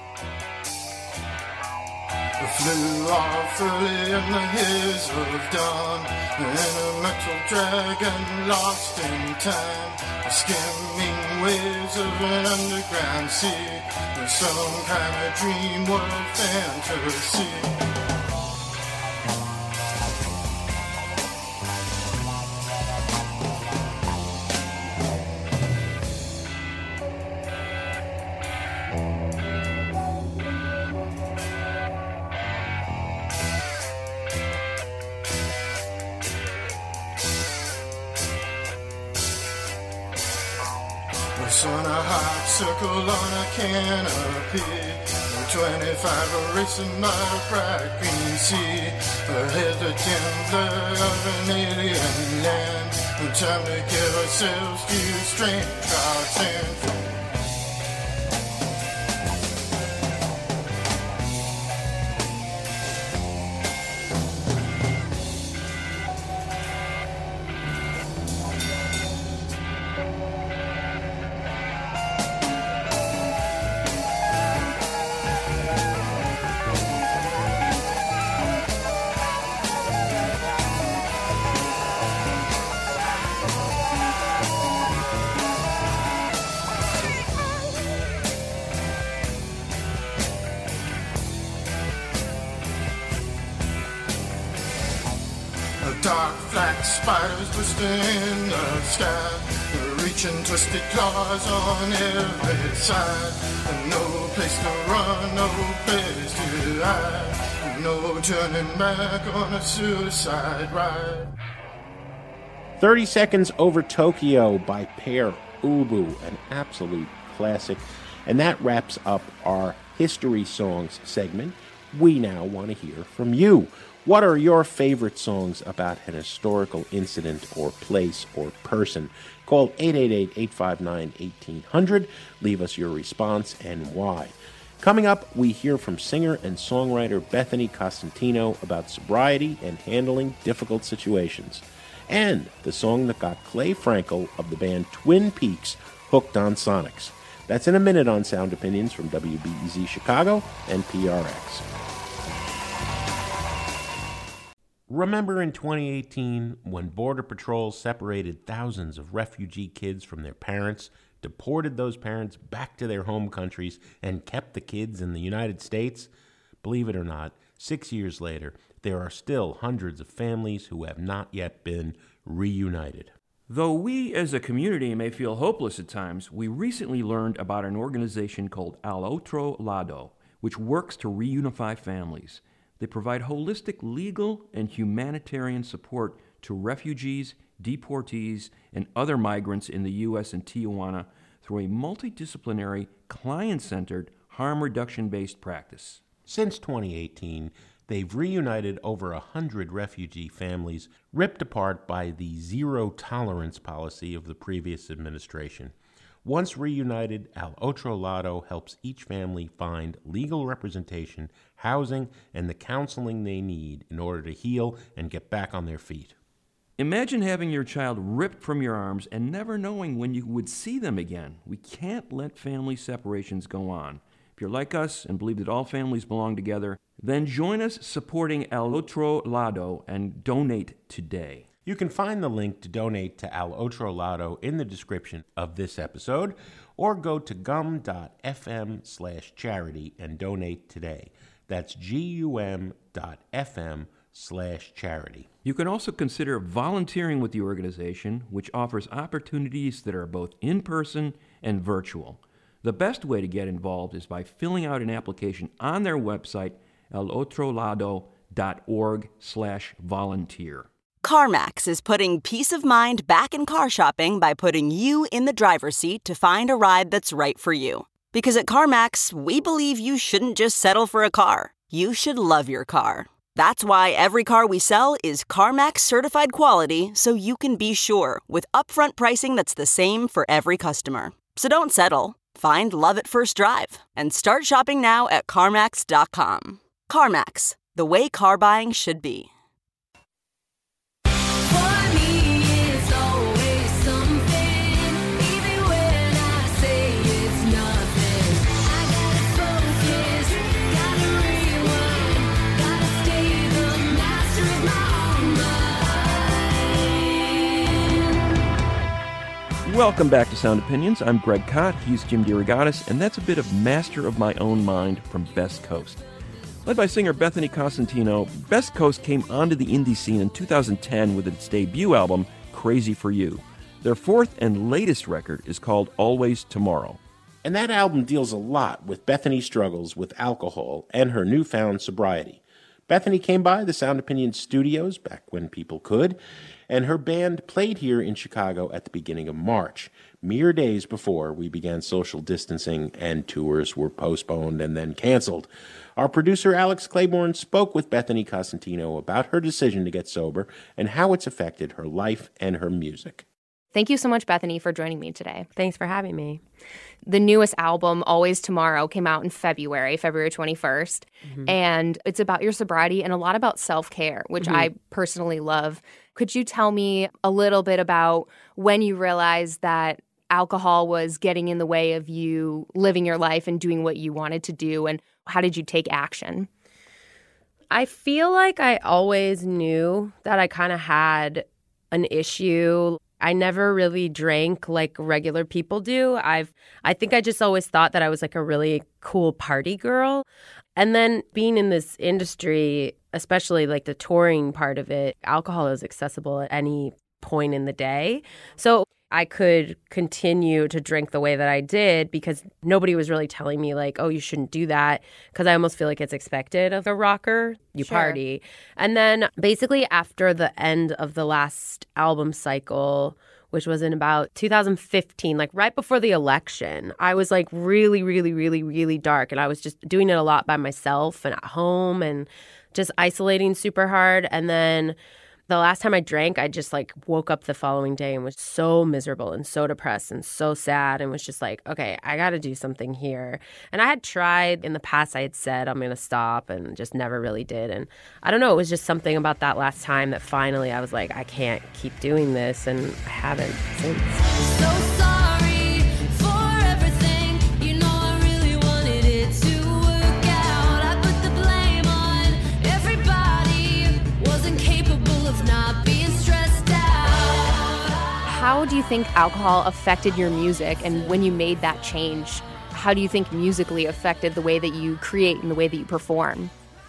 K: Flew off early in the haze of dawn, and a metal dragon lost in time, skimming waves of an underground sea, some kind of dream world fantasy. On a hot circle on a canopy, twenty-five erasing my bright green sea. Ahead the timber of an alien land. Time to give ourselves to strange gods and dark black spiders twisting in the sky, reaching twisted claws on every side. No place to run, no place to hide, no turning back on a suicide ride.
E: thirty Seconds Over Tokyo by Pere Ubu, an absolute classic. And that wraps up our History Songs segment. We now want to hear from you. What are your favorite songs about an historical incident or place or person? Call eight eight eight, eight five nine, one eight hundred. Leave us your response and why. Coming up, we hear from singer and songwriter Bethany Costantino about sobriety and handling difficult situations. And the song that got Clay Frankel of the band Twin Peaks hooked on Sonics. That's in a minute on Sound Opinions from W B E Z Chicago and P R X. Remember in twenty eighteen when Border Patrol separated thousands of refugee kids from their parents, deported those parents back to their home countries, and kept the kids in the United States? Believe it or not, six years later, there are still hundreds of families who have not yet been reunited.
C: Though we as a community may feel hopeless at times, we recently learned about an organization called Al Otro Lado, which works to reunify families. They provide holistic legal and humanitarian support to refugees, deportees, and other migrants in the U S and Tijuana through a multidisciplinary, client-centered, harm reduction-based practice.
E: Since twenty eighteen, they've reunited over a hundred refugee families ripped apart by the zero-tolerance policy of the previous administration. Once reunited, Al Otro Lado helps each family find legal representation, housing, and the counseling they need in order to heal and get back on their feet.
C: Imagine having your child ripped from your arms and never knowing when you would see them again. We can't let family separations go on. If you're like us and believe that all families belong together, then join us supporting Al Otro Lado and donate today.
E: You can find the link to donate to Al Otro Lado in the description of this episode, or go to gum.fm slash charity and donate today. That's gum.fm slash charity.
C: You can also consider volunteering with the organization, which offers opportunities that are both in-person and virtual. The best way to get involved is by filling out an application on their website, alotrolado.org slash volunteer.
L: CarMax is putting peace of mind back in car shopping by putting you in the driver's seat to find a ride that's right for you. Because at CarMax, we believe you shouldn't just settle for a car. You should love your car. That's why every car we sell is CarMax certified quality, so you can be sure with upfront pricing that's the same for every customer. So don't settle. Find love at first drive and start shopping now at CarMax dot com. CarMax, the way car buying should be.
C: Welcome back to Sound Opinions. I'm Greg Kot, he's Jim DeRogatis, and that's a bit of Master of My Own Mind from Best Coast. Led by singer Bethany Costantino, Best Coast came onto the indie scene in two thousand ten with its debut album, Crazy for You. Their fourth and latest record is called Always Tomorrow.
E: And that album deals a lot with Bethany's struggles with alcohol and her newfound sobriety. Bethany came by the Sound Opinion studios back when people could, and her band played here in Chicago at the beginning of March, mere days before we began social distancing and tours were postponed and then canceled. Our producer, Alex Claiborne, spoke with Bethany Cosentino about her decision to get sober and how it's affected her life and her music.
M: Thank you so much, Bethany, for joining me today.
N: Thanks for having me.
M: The newest album, Always Tomorrow, came out in February, February twenty-first. Mm-hmm. And it's about your sobriety and a lot about self-care, which mm-hmm. I personally love. Could you tell me a little bit about when you realized that alcohol was getting in the way of you living your life and doing what you wanted to do, and how did you take action?
N: I feel like I always knew that I kind of had an issue. I never really drank like regular people do. I've I think I just always thought that I was like a really cool party girl. And then being in this industry, especially like the touring part of it, alcohol is accessible at any point in the day. So I could continue to drink the way that I did because nobody was really telling me like, oh, you shouldn't do that, because I almost feel like it's expected of a rocker. You sure. party. And then basically after the end of the last album cycle, which was in about two thousand fifteen, like right before the election, I was like really, really, really, really dark. And I was just doing it a lot by myself and at home and just isolating super hard. And then the last time I drank, I just like woke up the following day and was so miserable and so depressed and so sad and was just like, okay, I got to do something here. And I had tried in the past, I had said I'm going to stop and just never really did. And I don't know, it was just something about that last time that finally I was like, I can't keep doing this. And I haven't since.
H: So sorry for everything. You know I really wanted it to work out. I put the blame on everybody. Wasn't capable of not being stressed out.
M: How do you think alcohol affected your music? And when you made that change, how do you think musically affected the way that you create and the way that you perform?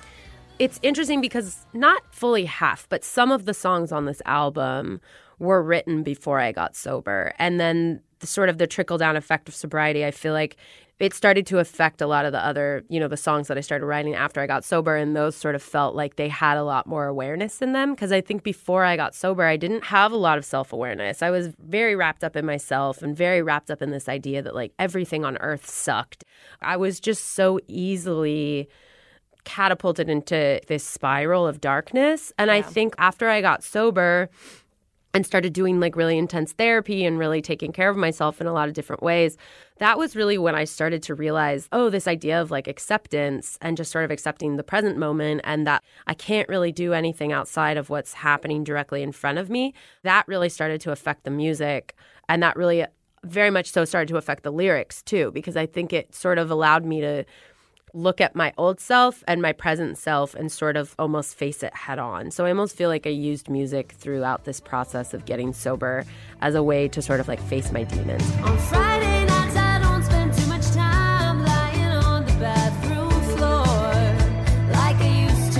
N: It's interesting because not fully half, but some of the songs on this album were written before I got sober. And then the sort of the trickle-down effect of sobriety, I feel like it started to affect a lot of the other, you know, the songs that I started writing after I got sober. And those sort of felt like they had a lot more awareness in them. Because I think before I got sober, I didn't have a lot of self-awareness. I was very wrapped up in myself and very wrapped up in this idea that like everything on earth sucked. I was just so easily catapulted into this spiral of darkness. And yeah. I think after I got sober and started doing like really intense therapy and really taking care of myself in a lot of different ways, that was really when I started to realize, oh, this idea of like acceptance and just sort of accepting the present moment and that I can't really do anything outside of what's happening directly in front of me. That really started to affect the music. And that really very much so started to affect the lyrics too, because I think it sort of allowed me to look at my old self and my present self and sort of almost face it head on. So I almost feel like I used music throughout this process of getting sober as a way to sort of like face my demons.
H: On Friday nights I don't spend too much time lying on the bathroom floor like I used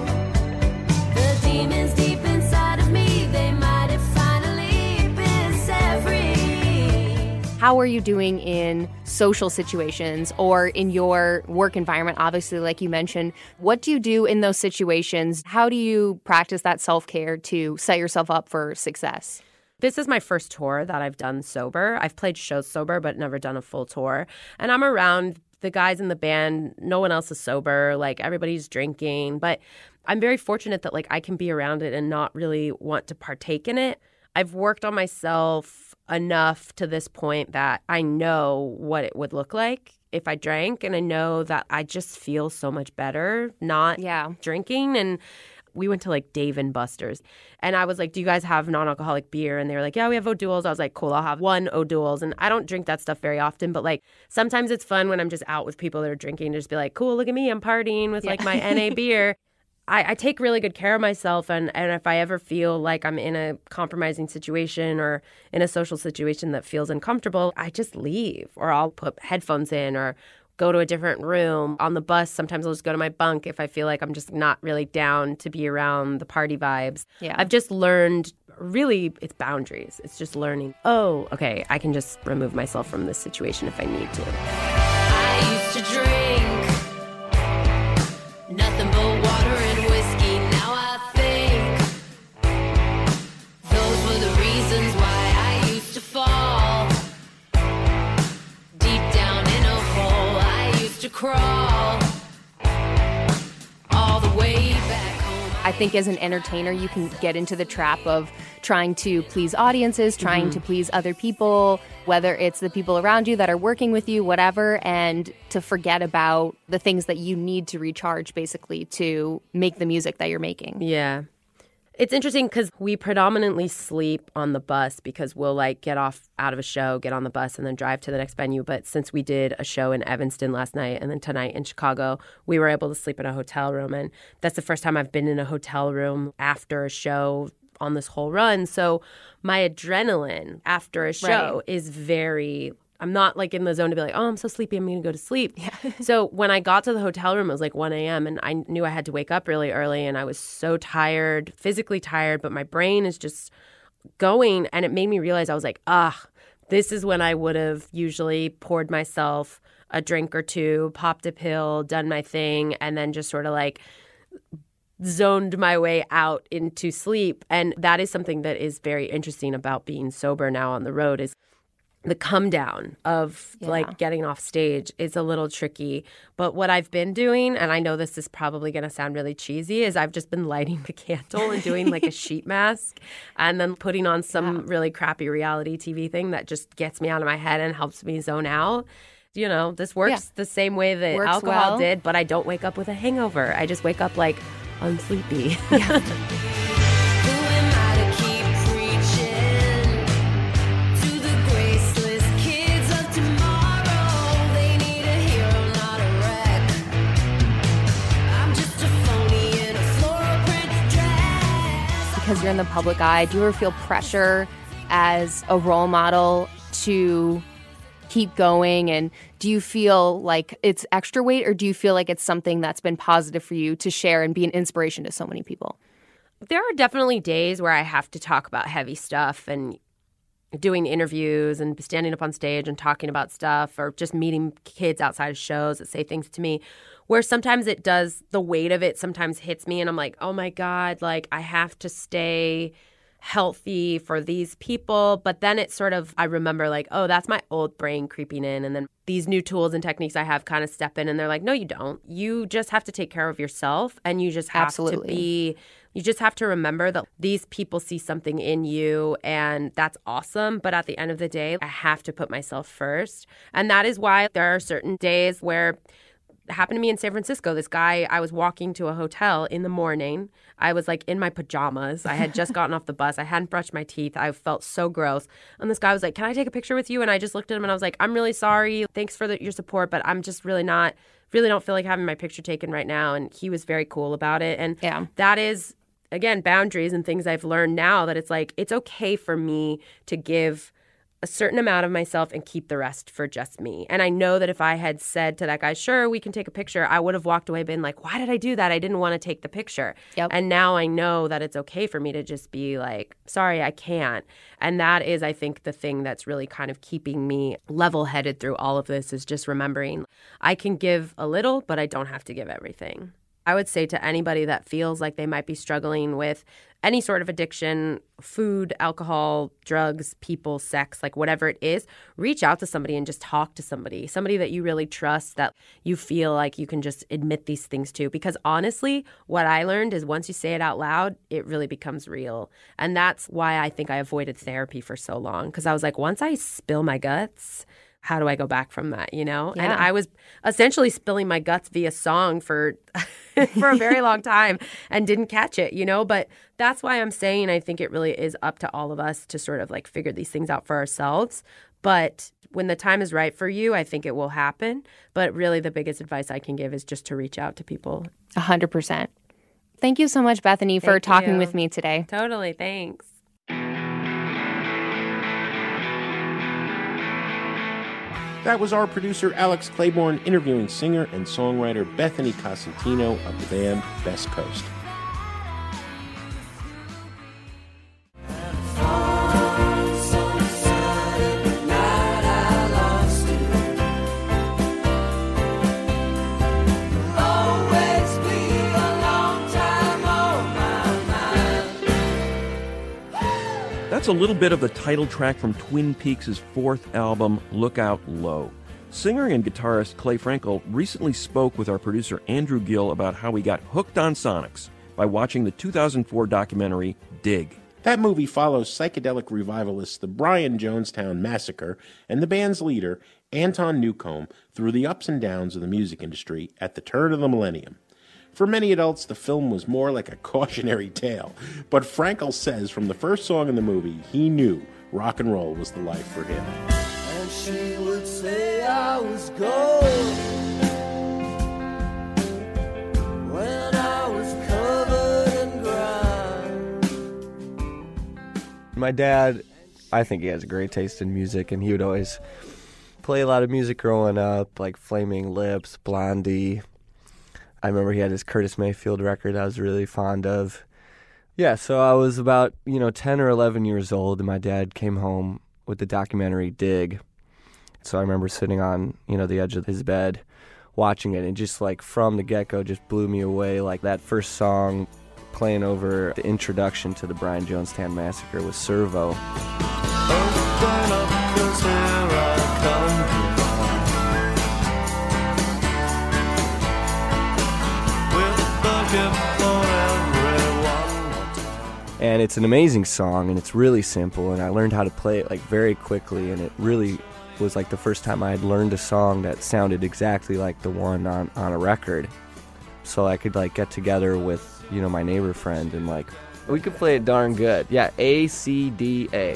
H: to. The demons deep inside of me, they might have finally been set free.
M: How are you doing in social situations or in your work environment? Obviously, like you mentioned, what do you do in those situations? How do you practice that self-care to set yourself up for success?
N: This is my first tour that I've done sober. I've played shows sober, but never done a full tour. And I'm around the guys in the band. No one else is sober. Like, everybody's drinking. But I'm very fortunate that, like, I can be around it and not really want to partake in it. I've worked on myself enough to this point that I know what it would look like if I drank. And I know that I just feel so much better not
M: yeah.
N: drinking. And we went to like Dave and Buster's. And I was like, do you guys have non-alcoholic beer? And they were like, yeah, we have O'Doul's. I was like, cool, I'll have one O'Doul's. And I don't drink that stuff very often. But like sometimes it's fun when I'm just out with people that are drinking to just be like, cool, look at me. I'm partying with yeah. like my N A beer. I, I take really good care of myself. And, and if I ever feel like I'm in a compromising situation or in a social situation that feels uncomfortable, I just leave, or I'll put headphones in or go to a different room. On the bus, sometimes I'll just go to my bunk if I feel like I'm just not really down to be around the party vibes.
M: Yeah.
N: I've just learned, really, it's boundaries. It's just learning, oh, okay, I can just remove myself from this situation if I need to.
H: I used to drink nothing but water and whiskey.
M: I think as an entertainer, you can get into the trap of trying to please audiences, trying
N: Mm-hmm.
M: to please other people, whether it's the people around you that are working with you, whatever, and to forget about the things that you need to recharge, basically, to make the music that you're making.
N: Yeah. It's interesting because we predominantly sleep on the bus because we'll like get off out of a show, get on the bus, and then drive to the next venue. But since we did a show in Evanston last night and then tonight in Chicago, we were able to sleep in a hotel room. And that's the first time I've been in a hotel room after a show on this whole run. So my adrenaline after a show
M: Right.
N: is very... I'm not like in the zone to be like, oh, I'm so sleepy, I'm going to go to sleep. Yeah. So when I got to the hotel room, it was like one a.m. and I knew I had to wake up really early and I was so tired, physically tired, but my brain is just going. And it made me realize I was like, ah, this is when I would have usually poured myself a drink or two, popped a pill, done my thing, and then just sort of like zoned my way out into sleep. And that is something that is very interesting about being sober now on the road is the come down of
M: Yeah.
N: like getting off stage is a little tricky. But what I've been doing, and I know this is probably going to sound really cheesy, is I've just been lighting the candle and doing like a sheet mask and then putting on some really crappy reality T V thing that just gets me out of my head and helps me zone out. You know, this works
M: Yeah.
N: the same way that
M: Works
N: alcohol
M: well.
N: did, but I don't wake up with a hangover. I just wake up like I'm sleepy.
M: Because you're in the public eye, do you ever feel pressure as a role model to keep going? And do you feel like it's extra weight, or do you feel like it's something that's been positive for you to share and be an inspiration to so many people?
N: There are definitely days where I have to talk about heavy stuff and doing interviews and standing up on stage and talking about stuff, or just meeting kids outside of shows that say things to me, where sometimes it does, the weight of it sometimes hits me and I'm like, oh my God, like I have to stay healthy for these people. But then it's sort of, I remember like, oh, that's my old brain creeping in. And then these new tools and techniques I have kind of step in and they're like, no, you don't. You just have to take care of yourself, and you just have
M: Absolutely.
N: to be, you just have to remember that these people see something in you, and that's awesome. But at the end of the day, I have to put myself first. And that is why there are certain days where it happened to me in San Francisco. This guy, I was walking to a hotel in the morning. I was like in my pajamas. I had just gotten off the bus. I hadn't brushed my teeth. I felt so gross. And this guy was like, can I take a picture with you? And I just looked at him and I was like, I'm really sorry. Thanks for the, your support, but I'm just really not, really don't feel like having my picture taken right now. And he was very cool about it. And
M: Yeah.
N: that is, again, boundaries and things I've learned now, that it's like, it's okay for me to give a certain amount of myself and keep the rest for just me. And I know that if I had said to that guy, sure, we can take a picture, I would have walked away been like, why did I do that? I didn't want to take the picture.
M: Yep.
N: And now I know that it's okay for me to just be like, sorry, I can't. And that is, I think, the thing that's really kind of keeping me level-headed through all of this, is just remembering I can give a little, but I don't have to give everything. I would say to anybody that feels like they might be struggling with any sort of addiction, food, alcohol, drugs, people, sex, like whatever it is, reach out to somebody and just talk to somebody, somebody that you really trust, that you feel like you can just admit these things to. Because honestly, what I learned is once you say it out loud, it really becomes real. And that's why I think I avoided therapy for so long, because I was like, once I spill my guts, how do I go back from that, you know?
M: Yeah.
N: And I was essentially spilling my guts via song for for a very long time and didn't catch it, you know? But that's why I'm saying I think it really is up to all of us to sort of like figure these things out for ourselves. But when the time is right for you, I think it will happen. But really the biggest advice I can give is just to reach out to people.
M: A hundred percent. Thank you so much, Bethany, for
N: Thank
M: talking
N: you.
M: with me today.
N: Totally. Thanks.
E: That was our producer Alex Claiborne interviewing singer and songwriter Bethany Cosentino of the band Best Coast.
C: That's a little bit of the title track from Twin Peaks' fourth album, Lookout Low. Singer and guitarist Clay Frankel recently spoke with our producer Andrew Gill about how he got hooked on Sonics by watching the two thousand four documentary Dig.
E: That movie follows psychedelic revivalists the Brian Jonestown Massacre and the band's leader, Anton Newcombe, through the ups and downs of the music industry at the turn of the millennium. For many adults, the film was more like a cautionary tale, but Frankel says from the first song in the movie, he knew rock and roll was the life for him.
I: And she would say I was gold when I was covered in grime.
O: My dad, I think he has a great taste in music, and he would always play a lot of music growing up, like Flaming Lips, Blondie. I remember he had his Curtis Mayfield record I was really fond of. Yeah, so I was about, you know, ten or eleven years old, and my dad came home with the documentary Dig. So I remember sitting on, you know, the edge of his bed watching it, and just like from the get-go just blew me away. Like that first song playing over the introduction to the Brian Jonestown Massacre was Servo.
I: Open up, 'cause here I come.
O: And it's an amazing song, and it's really simple, and I learned how to play it like very quickly, and it really was like the first time I had learned a song that sounded exactly like the one on, on a record. So I could like get together with, you know, my neighbor friend and like, we could play it darn good. Yeah, A, C, D, A.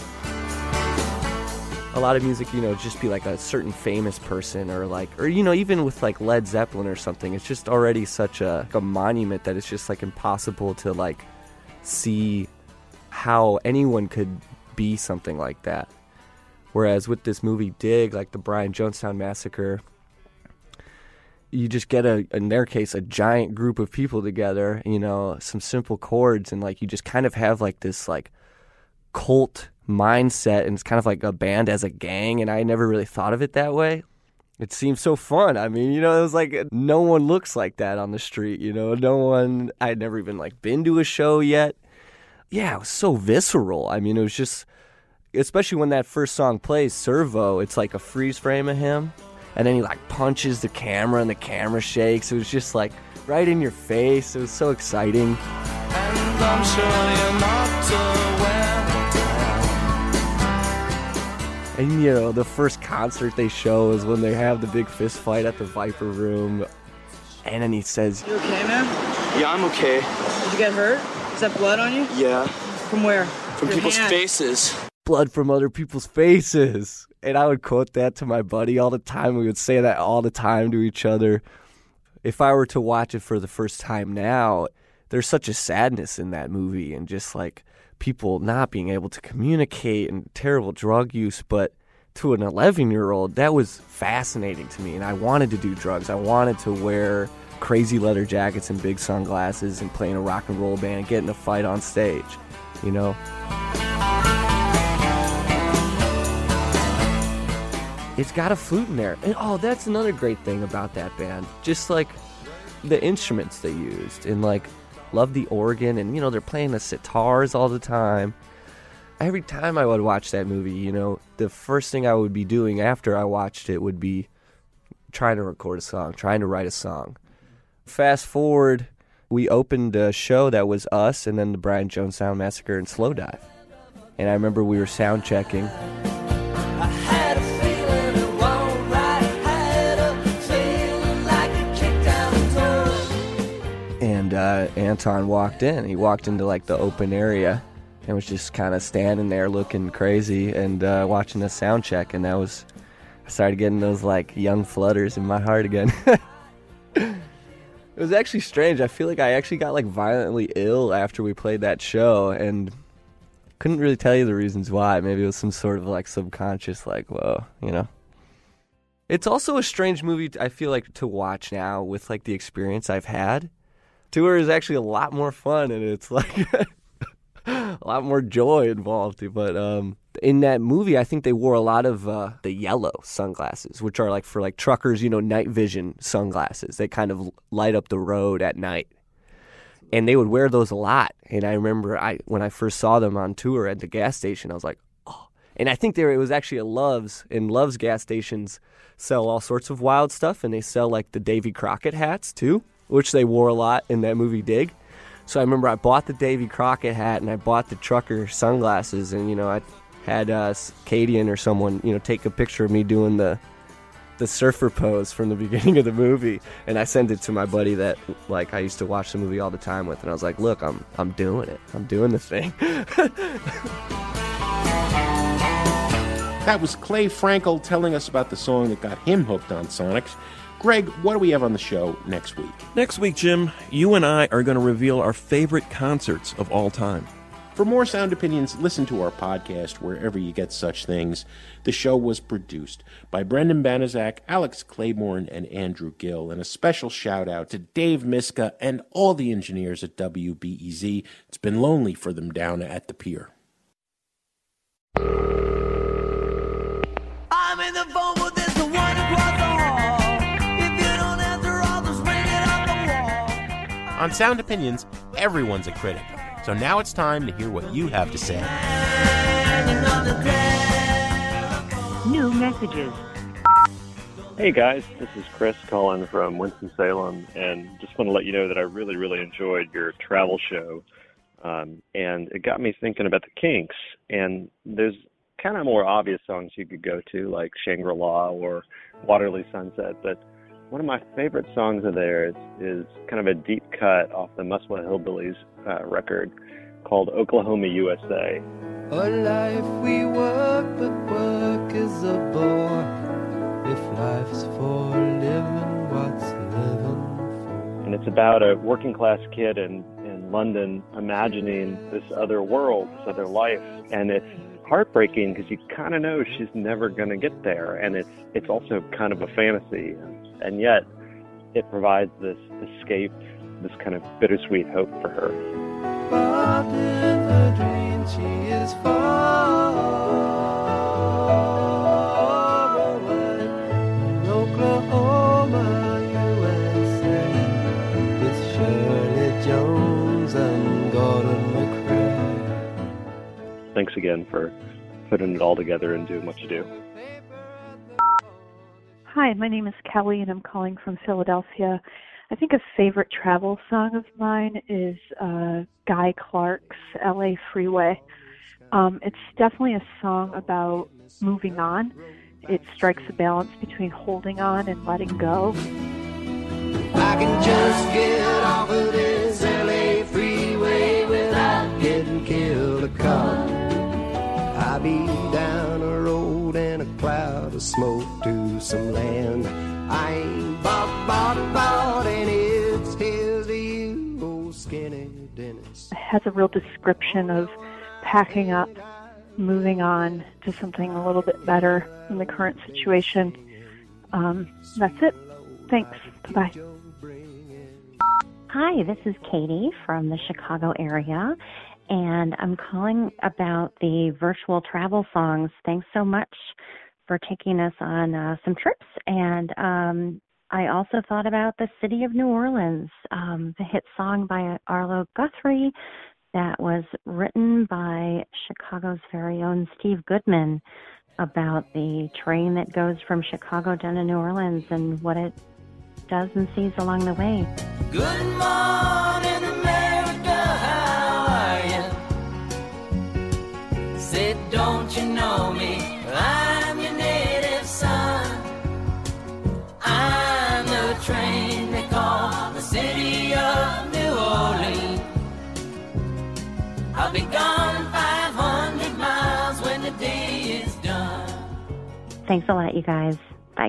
O: A lot of music, you know, just be like a certain famous person or like, or, you know, even with like Led Zeppelin or something, it's just already such a, a monument that it's just like impossible to like see how anyone could be something like that. Whereas with this movie Dig, like the Brian Jonestown Massacre, you just get a, in their case, a giant group of people together, you know, some simple chords, and like you just kind of have like this like cult mindset, and it's kind of like a band as a gang, and I never really thought of it that way. It seems so fun. I mean, you know, it was like no one looks like that on the street, you know, no one, I'd never even like been to a show yet. Yeah, it was so visceral. I mean, it was just, especially when that first song plays, Servo, it's like a freeze frame of him, and then he like punches the camera and the camera shakes. It was just like right in your face. It was so exciting.
I: And I'm sure you're not aware.
O: And, you know, the first concert they show is when they have the big fist fight at the Viper Room. And then he says,
P: You okay, man?
Q: Yeah, I'm okay.
P: Did you get hurt? Is that blood on you?
Q: Yeah.
P: From where?
Q: From
P: Your
Q: people's
P: hand.
Q: faces.
O: blood from other people's faces. And I would quote that to my buddy all the time. We would say that all the time to each other. If I were to watch it for the first time now, there's such a sadness in that movie, and just like people not being able to communicate and terrible drug use. But to an eleven-year-old, that was fascinating to me, and I wanted to do drugs. I wanted to wear crazy leather jackets and big sunglasses and play in a rock and roll band and get in a fight on stage, you know? It's got a flute in there. And oh, that's another great thing about that band. Just like the instruments they used, and like love the organ, and you know, they're playing the sitars all the time. Every time I would watch that movie, you know, the first thing I would be doing after I watched it would be trying to record a song, trying to write a song. Fast forward, we opened a show that was us and then the Brian Jonestown Massacre and Slow Dive. And I remember we were sound checking. And uh, Anton walked in. He walked into like the open area and was just kind of standing there looking crazy and uh, watching the sound check. And that was, I started getting those like young flutters in my heart again. It was actually strange. I feel like I actually got like violently ill after we played that show, and couldn't really tell you the reasons why. Maybe it was some sort of like subconscious, like, whoa, you know. It's also a strange movie, I feel like, to watch now with like the experience I've had. Tour is actually a lot more fun, and it's like a lot more joy involved. But um, in that movie, I think they wore a lot of uh, the yellow sunglasses, which are like for like truckers, you know, night vision sunglasses. They kind of light up the road at night, and they would wear those a lot. And I remember I when I first saw them on tour at the gas station, I was like, oh. And I think there it was actually at Love's, and Love's gas stations sell all sorts of wild stuff, and they sell like the Davy Crockett hats too, which they wore a lot in that movie Dig. So I remember I bought the Davy Crockett hat and I bought the trucker sunglasses, and you know I had uh, Cadian or someone you know take a picture of me doing the the surfer pose from the beginning of the movie, and I sent it to my buddy that like I used to watch the movie all the time with, and I was like, look, I'm I'm doing it. I'm doing the thing.
E: That was Clay Frankel telling us about the song that got him hooked on Sonics. Greg, what do we have on the show next week?
C: Next week, Jim, you and I are going to reveal our favorite concerts of all time.
E: For more Sound Opinions, listen to our podcast wherever you get such things. The show was produced by Brendan Banaszak, Alex Claiborne, and Andrew Gill. And a special shout-out to Dave Miska and all the engineers at W B E Z. It's been lonely for them down at the pier.
D: I'm in the phone with this the one across the hall. If you don't answer, I'll just ring it up the wall.
E: On Sound Opinions, everyone's a critic. So now it's time to hear what you have to say.
Q: New messages.
R: Hey guys, this is Chris calling from Winston-Salem, and just want to let you know that I really, really enjoyed your travel show. Um, and it got me thinking about the Kinks, and there's kind of more obvious songs you could go to, like Shangri-La or Waterloo Sunset, but one of my favorite songs of theirs is kind of a deep cut off the Muswell Hillbillies uh, record called Oklahoma, U S A.
I: A life we work, but work is a bore. If life's for living, what's living for?
R: And it's about a working class kid in, in London imagining this other world, this other life, and it's heartbreaking because you kind of know she's never going to get there, and it's it's also kind of a fantasy, and, and yet it provides this escape, this kind of bittersweet hope for her.
I: But in her dream she is far away in Oklahoma, U S A, with Shirley Jones and Gordon McRae.
R: Thanks again for putting it all together and doing what you do.
S: Hi, my name is Kelly, and I'm calling from Philadelphia. I think a favorite travel song of mine is uh, Guy Clark's L A Freeway. Um, it's definitely a song about moving on. It strikes a balance between holding on and letting go.
I: I can just get off of this L A freeway without getting killed a car. I'll be down a road in a cloud of smoke to some land I ain't bought, bought, bought, and it's here's to you, old skinny Dennis.
S: It has a real description of packing up, moving on to something a little bit better in the current situation. Um, that's it. Thanks. Bye-bye.
Q: Hi, this is Katie from the Chicago area, and I'm calling about the virtual travel songs. Thanks so much for taking us on uh, some trips. And um, I also thought about the City of New Orleans, um, the hit song by Arlo Guthrie that was written by Chicago's very own Steve Goodman about the train that goes from Chicago down to New Orleans and what it does and sees along the way.
D: Good morning, America, how are you? Said, don't you know me? I'm your native son. I'm the train they call the City of New Orleans. I'll be gone five hundred miles when the day is done.
Q: Thanks a lot, you guys. Bye.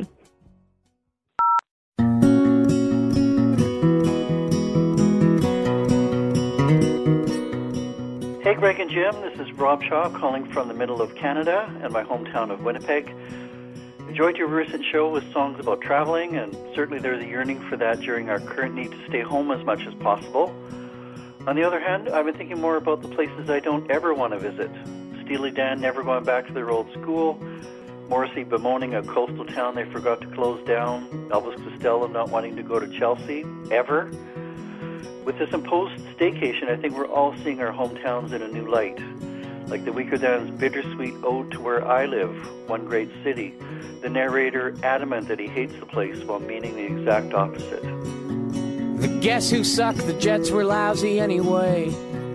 T: Hey, Greg and Jim, this is Rob Shaw calling from the middle of Canada and my hometown of Winnipeg. Enjoyed your recent show with songs about traveling, and certainly there's a yearning for that during our current need to stay home as much as possible. On the other hand, I've been thinking more about the places I don't ever want to visit. Steely Dan never going back to their old school, Morrissey bemoaning a coastal town they forgot to close down, Elvis Costello not wanting to go to Chelsea, ever. With this imposed staycation, I think we're all seeing our hometowns in a new light. Like the Weaker Than's bittersweet ode to where I live, one great city. The narrator adamant that he hates the place while meaning the exact opposite.
I: The
G: guess who sucked? The Jets were lousy anyway.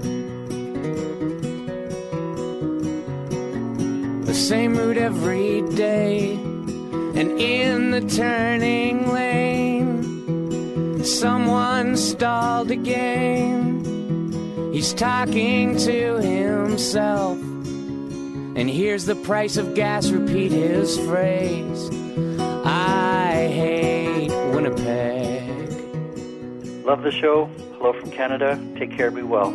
G: The same route every day, and in the turning lane, someone stalled again. He's talking to himself, and here's the price of gas repeat his phrase. I hate Winnipeg.
T: Love the show. Hello from Canada. Take care. Be well.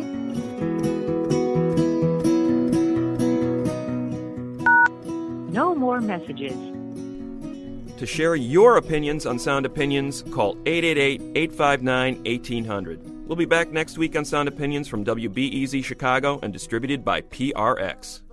U: No more messages.
C: To share your opinions on Sound Opinions, call eight eight eight, eight five nine, one eight zero zero. We'll be back next week on Sound Opinions from W B E Z Chicago and distributed by P R X.